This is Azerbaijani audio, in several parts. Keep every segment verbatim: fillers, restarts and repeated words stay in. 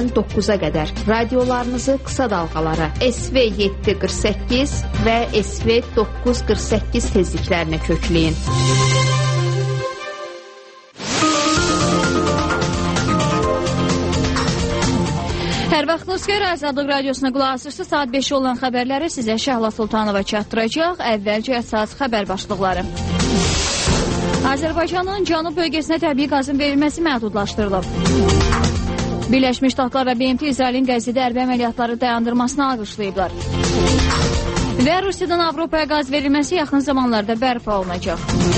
səkkizdən doqquza qədər. Radiolarınızı qısa dalğalara S V yeddi qırx səkkiz və S V doqquz qırx səkkiz tezliklərinə kökləyin. Hər vaxtınız xeyir, Azadlıq Radiosuna qulaq asırsınız. Saat beş olan xəbərləri sizə Şəhla Sultanova çatdıracaq. Əvvəlcə əsas xəbər başlıqları. Azərbaycanın cənub bölgəsinə təbii qazın verilməsi məhdudlaşdırılıb. Birləşmiş Ştatlar və B M T İsrailin Qəzzidə hərbi əməliyyatları dayandırmasını alqışlayıblar. Və Rusiyadan Avropaya qaz verilməsi yaxın zamanlarda bərpa olunacaq.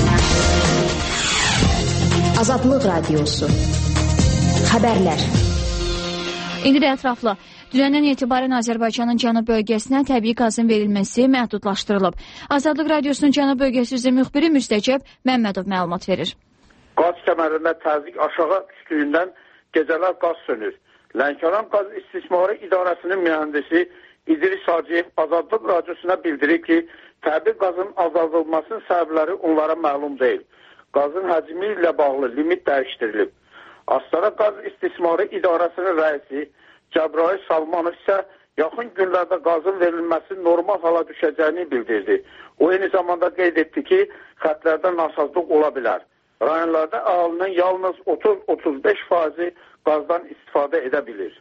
Azadlıq Radiosu. Xəbərlər. İndi də ətraflı. Dünəndən etibarən Azərbaycanın cənub bölgəsinə təbii qazın verilməsi məhdudlaşdırılıb. Azadlıq Radiosunun cənub bölgəsi üzrə müxbiri Müstəcəb Məmmədov məlumat verir. Qaz kəmərində təzyiq aşağı düşdüyündən gecələr qaz sönür. Lənkəran Qaz İstismarı İdarəsinin mühəndisi İdris Hacıyev Azadlıq Radiosuna bildirir ki, təbii qazın azaldılmasının səbəbləri onlara məlum deyil. Qazın həcmi ilə bağlı limit dəyişdirilib. Astara Qaz İstismarı İdarəsinin rəisi Cəbrayil Salmanov isə yaxın günlərdə qazın verilməsi normal hala düşəcəyini bildirdi. O, eyni zamanda qeyd etdi ki, xətlərdə nasazlıq ola bilər. Rayonlarda əhalinin yalnız otuz otuz beş faizi qazdan istifadə edə bilir.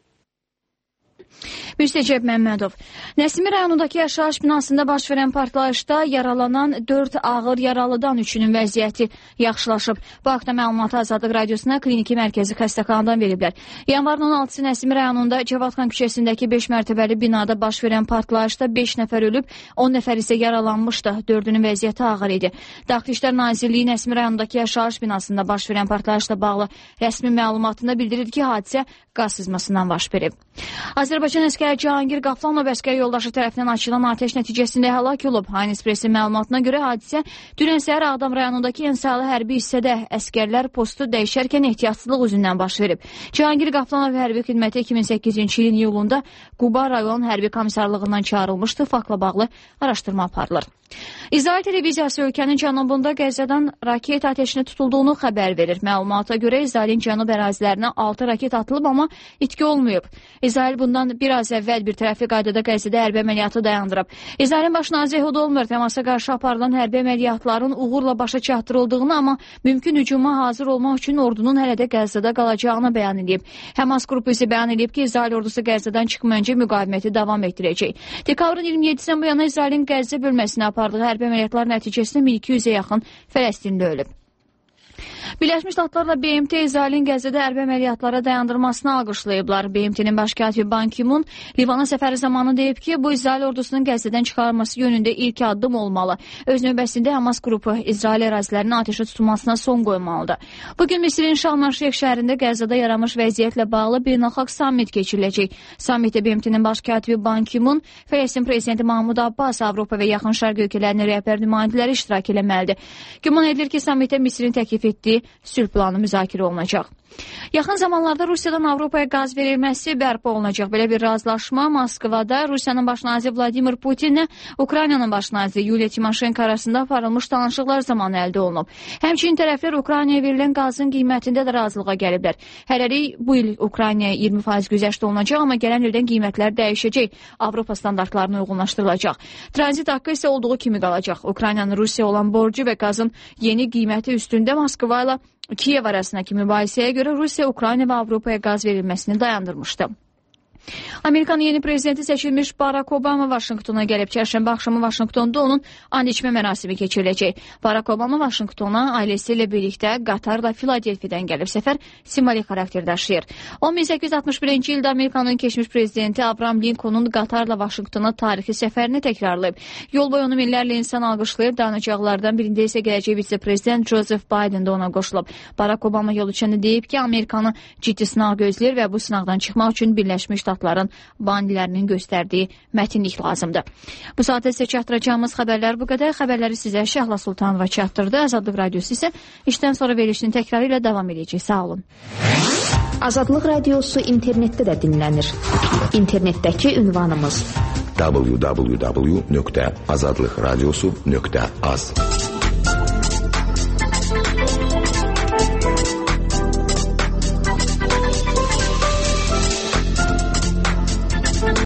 Müstəcəb Məmmədov. Nəsimi rayonundakı yaşayış binasında baş verən partlayışda yaralanan dörd ağır yaralıdan üçünün vəziyyəti yaxşılaşıb. Bu haqda məlumatı Azadlıq Radiosuna kliniki mərkəzi xəstəxanadan veriblər. Yanvarın on altısı Nəsimi rayonunda Cavadxan küçəsindəki beş mərtəbəli binada baş verən partlayışda beş nəfər ölüb, on nəfər isə yaralanmışdı. Dördünün vəziyyəti ağır idi. Daxili İşlər Nazirliyi Nəsimi rayonundakı yaşayış binasında baş verən partlayışla bağlı rəsmi məlumatında bildirir ki, hadisə qaz sızmasından baş verib. Azərbaycan əskəri Cahangir Qaflanov əskəri yoldaşı tərəfindən açılan atəş nəticəsində həlak olub. Aynı Ekspresin məlumatına görə hadisə dünən səhər Ağdam rayonundakı Ensaylı hərbi hissədə əskərlər postu dəyişərkən ehtiyatsızlıq üzündən baş verib. Cahangir Qaflanov hərbi xidməti iki min səkkizinci ilin iyulunda Quba rayon hərbi komissarlığından çağırılmışdı. Faktla bağlı araşdırma aparılır. İsrail televiziyası ölkənin cənubunda Qəzzədən raket atəşini tutulduğunu xəbər verir. Məlumata görə İsrailin cənub ərazilərinə altı raket atılıb, amma itki olmayıb. İsrail bundan biraz əvvəl bir tərəfli qaydada Qəzzədə hərbi əməliyyatı dayandırıb. İsrailin baş naziri Ehud Olmert Həmasa qarşı aparılan hərbi əməliyyatların uğurla başa çatdırıldığını, amma mümkün hücuma hazır olmaq üçün ordunun hələ də Qəzzədə qalacağını bəyan edib. Həmas qrupu isə bəyan edib ki, İsrail ordusu Qəzzədən çıxmayınca müqaviməti davam etdirəcək. Dekabrın iyirmi yeddisindən bu yana İsrailin Qəzzə bölməsinə apardığı hərbi əməliyyatlar nəticəsində min iki yüzə yaxın Fələstinli ölüb. Birləşmiş Ştatlarla B M T İsrailin Qəzzədə hərbi əməliyyatlara dayandırmasını alqışlayıblar. B M T'nin baş katibi Ban Ki-mun Livana səfəri zamanı deyib ki, bu İsrail ordusunun Qəzzədən çıxarılması yönündə ilk addım olmalı. Öz növbəsində Hamas qrupu İsrail ərazilərinin atəşə tutulmasına son qoymalıdır. Bugün Misirin Şarm-el-Şeyx şəhərində Qəzzədə yaranmış vəziyyətlə bağlı beynəlxalq sammit keçiriləcək. Sammitdə B M T'nin baş katibi Ban Ki-mun, Fələstin prezidenti Mahmud Abbas, Avropa və Yaxın Şərq ölkələrinin rəhbər nümayəndələri iştirak etməlidir. Güman edilir ki, sammitdə Misirin təklif etdiyi sülh planı müzakirə olunacaq. Yaxın zamanlarda Rusiyadan Avropaya qaz verilməsi bərpa olunacaq. Belə bir razılaşma Moskvada Rusiyanın baş naziri Vladimir Putinlə Ukraynanın baş naziri Yuliya Timoşenko arasında aparılmış danışıqlar zamanı əldə olunub. Həmçinin tərəflər Ukraynaya verilən qazın qiymətində də razılığa gəliblər. Hələlik bu il Ukraynaya iyirmi faiz güzəşt olunacaq, amma gələn ildən qiymətlər dəyişəcək. Avropa standartlarına uyğunlaşdırılacaq. Tranzit haqqı isə olduğu kimi qalacaq. Ukraynanın Rusiya olan borcu və qazın yeni qiyməti üstündə Moskva ilə Kiyev arasındakı mübahisəyə görə Rusiya, Ukrayna və Avropaya qaz verilməsini dayandırmışdı. Amerikanın yeni prezidenti seçilmiş Barack Obama Vaşinqtona gəlib. Çərşənbə axşamı Vaşinqtonda onun and içmə mərasimi keçiriləcək. Barack Obama Vaşinqtona ailəsi ilə birlikdə Qatarla Filadelfiyadan gəlib. Səfər simvolik xarakter daşıyır. on min səkkiz yüz altmış birinci ildə Amerikanın keçmiş prezidenti Abraham Lincoln'un Qatarla Vaşinqtona tarixi səfərini təkrarlayıb. Yol boyu onu minlərlə insan alqışlayıb. Danışıqlardan birində isə gələcək vitse-prezident Joseph Biden də ona qoşulub. Barack Obama yol üçəndə deyib ki, Amerikanı ciddi sınaq gözləyir və bu sınaqdan çıxmaq üçün Birləşmiş Ştatların banilərinin göstərdiyi mətinlik lazımdır. Bu saatda sizə çatdıracağımız xəbərlər bu qədər. Xəbərləri sizə Şəhla Sultanova çatdırdı. Azadlıq Radiosu isə işdən sonra verilişinin təkrarı ilə davam edəcək. Sağ olun. Azadlıq Radiosu internetdə də dinlənir. İnternetdəki ünvanımız w w w nöqtə azadlıqradiosu nöqtə az.